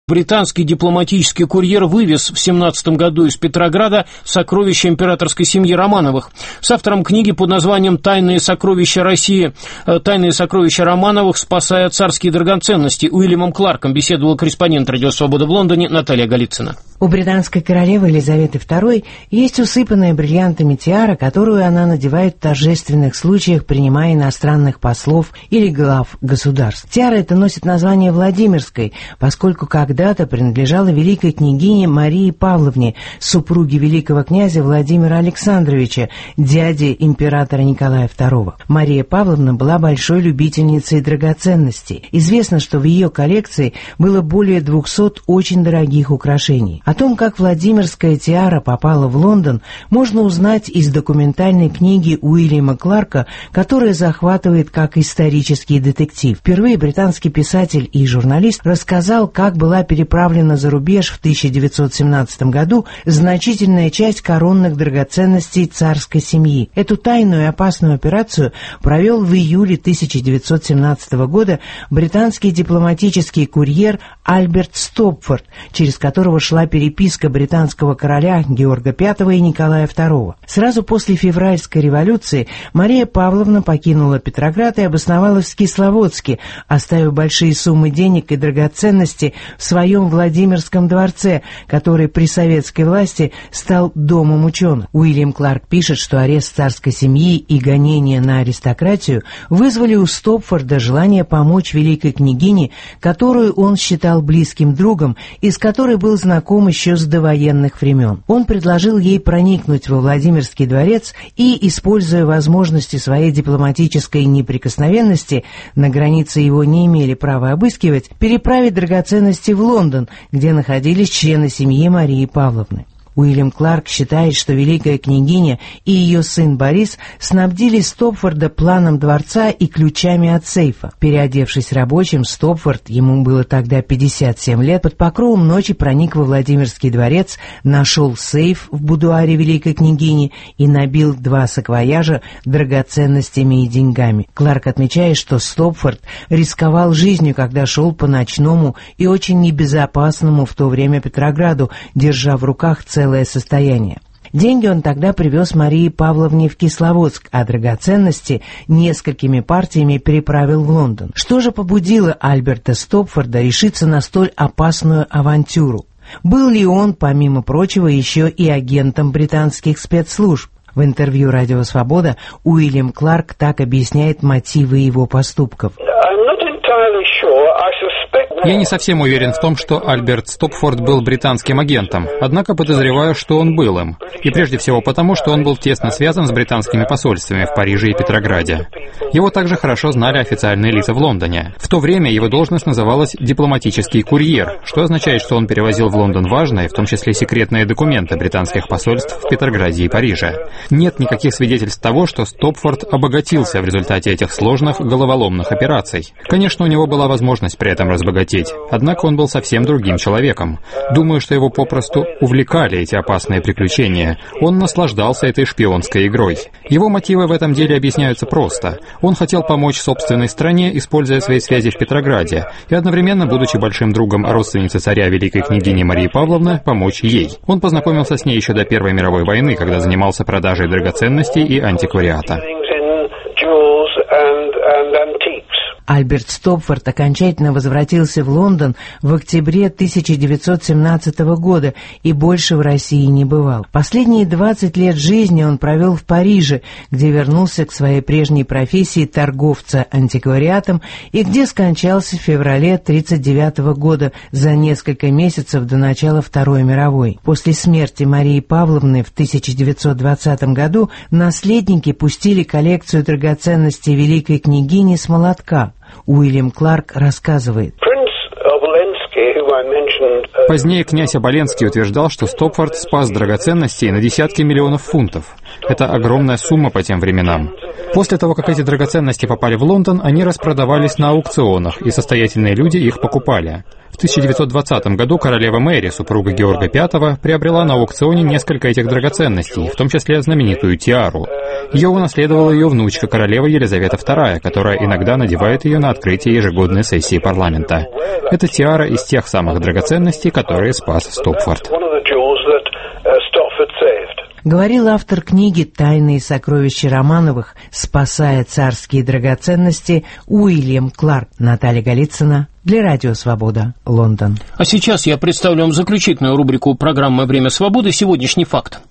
Британский дипломатический курьер вывез в 17 году из Петрограда сокровища императорской семьи Романовых. С автором книги под названием «Тайные сокровища России. Тайные сокровища Романовых, спасая царские драгоценности» Уильямом Кларком беседовал корреспондент «Радио Свобода» в Лондоне Наталья Голицына. У британской королевы Елизаветы II есть усыпанная бриллиантами тиара, которую она надевает в торжественных случаях, принимая иностранных послов или глав государств. Тиара эта носит название Владимирской, поскольку когда-то принадлежала великой княгине Марии Павловне, супруге великого князя Владимира Александровича, дяди императора Николая II. Мария Павловна была большой любительницей драгоценностей. Известно, что в ее коллекции было более 200 очень дорогих украшений. О том, как Владимирская тиара попала в Лондон, можно узнать из документальной книги Уильяма Кларка, которая захватывает как исторический детектив. Впервые британский писатель и журналист рассказал, как была переправлена за рубеж в 1917 году значительная часть коронных драгоценностей царской семьи. Эту тайную и опасную операцию провел в июле 1917 года британский дипломатический курьер Альберт Стопфорд, через которого шла переписка британского короля Георга V и Николая II. Сразу после февральской революции Мария Павловна покинула Петроград и обосновалась в Кисловодске, оставив большие суммы денег и драгоценности в своем Владимирском дворце, который при советской власти стал домом ученых. Уильям Кларк пишет, что арест царской семьи и гонения на аристократию вызвали у Стопфорда желание помочь великой княгине, которую он считал близким другом и с которой был знаком еще с довоенных времен. Он предложил ей проникнуть во Владимирский дворец и, используя возможности своей дипломатической неприкосновенности, на границе его не имели права обыскивать, переправить драгоценности в Лондон, где находились члены семьи Марии Павловны. Уильям Кларк считает, что великая княгиня и ее сын Борис снабдили Стопфорда планом дворца и ключами от сейфа. Переодевшись рабочим, Стопфорд, ему было тогда 57 лет, под покровом ночи проник во Владимирский дворец, нашел сейф в будуаре великой княгини и набил 2 саквояжа драгоценностями и деньгами. Кларк отмечает, что Стопфорд рисковал жизнью, когда шел по ночному и очень небезопасному в то время Петрограду, держа в руках целое состояние. Деньги он тогда привез Марии Павловне в Кисловодск, а драгоценности несколькими партиями переправил в Лондон. Что же побудило Альберта Стопфорда решиться на столь опасную авантюру? Был ли он, помимо прочего, еще и агентом британских спецслужб? В интервью «Радио Свобода» Уильям Кларк так объясняет мотивы его поступков. Я не совсем уверен в том, что Альберт Стопфорд был британским агентом, однако подозреваю, что он был им. И прежде всего потому, что он был тесно связан с британскими посольствами в Париже и Петрограде. Его также хорошо знали официальные лица в Лондоне. В то время его должность называлась «дипломатический курьер», что означает, что он перевозил в Лондон важные, в том числе секретные документы британских посольств в Петрограде и Париже. Нет никаких свидетельств того, что Стопфорд обогатился в результате этих сложных головоломных операций. Конечно, у него была возможность при этом разбогатеть, однако он был совсем другим человеком. Думаю, что его попросту увлекали эти опасные приключения. Он наслаждался этой шпионской игрой. Его мотивы в этом деле объясняются просто. Он хотел помочь собственной стране, используя свои связи в Петрограде, и одновременно, будучи большим другом родственницы царя великой княгини Марии Павловны, помочь ей. Он познакомился с ней еще до Первой мировой войны, когда занимался продажей драгоценностей и антиквариата. Альберт Стопфорд окончательно возвратился в Лондон в октябре 1917 года и больше в России не бывал. Последние 20 лет жизни он провел в Париже, где вернулся к своей прежней профессии торговца антиквариатом и где скончался в феврале 1939 года, за несколько месяцев до начала Второй мировой. После смерти Марии Павловны в 1920 году наследники пустили коллекцию драгоценностей великой княгини с молотка. Уильям Кларк рассказывает. Позднее князь Оболенский утверждал, что Стопфорд спас драгоценностей на десятки миллионов фунтов. Это огромная сумма по тем временам. После того, как эти драгоценности попали в Лондон, они распродавались на аукционах, и состоятельные люди их покупали. В 1920 году королева Мэри, супруга Георга V, приобрела на аукционе несколько этих драгоценностей, в том числе знаменитую тиару. Ее унаследовала ее внучка, королева Елизавета II, которая иногда надевает ее на открытие ежегодной сессии парламента. Это тиара из тех самых драгоценностей, которые спас Стопфорд. Говорил автор книги «Тайные сокровища Романовых. Спасая царские драгоценности» Уильям Кларк. Наталья Голицына для Радио Свобода, Лондон. А сейчас я представлю вам заключительную рубрику программы «Время свободы. Сегодняшний факт».